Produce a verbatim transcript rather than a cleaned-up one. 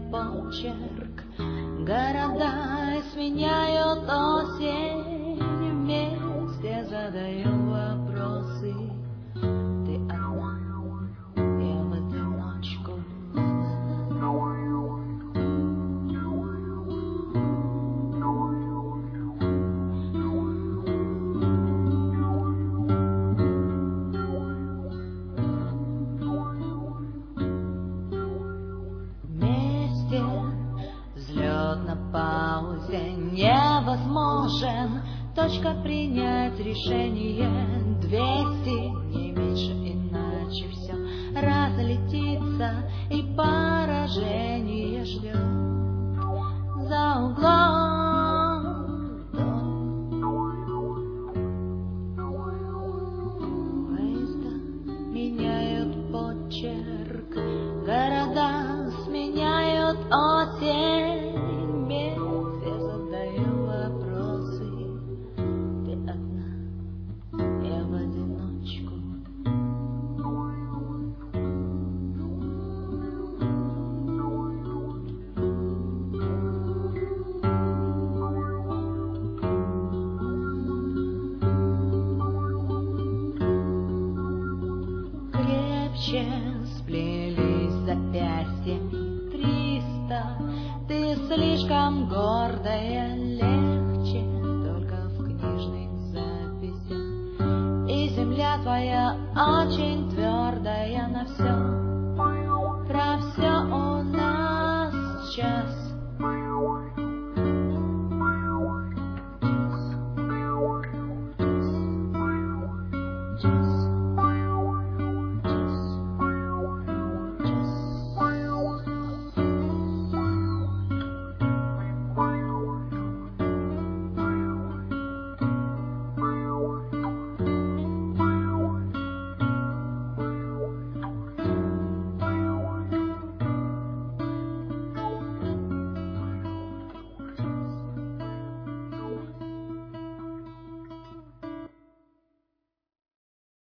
почерк. Города сменяют осень, вместе задаем вопросы. Ты одна, я в одиночку. Вместе взлет на паузе невозможен. Точка принять решение двести, не меньше, иначе все разлетится и поражение ждет за углом. Поезда меняют почерк, города сменяют осень. Вместе задаем вопросы. Ты одна, я в одиночку. Крепче сплелись запястьями триста. Ты слишком гордая, легче только в книжных записях. И земля твоя очень твердая на все. Про все у нас час.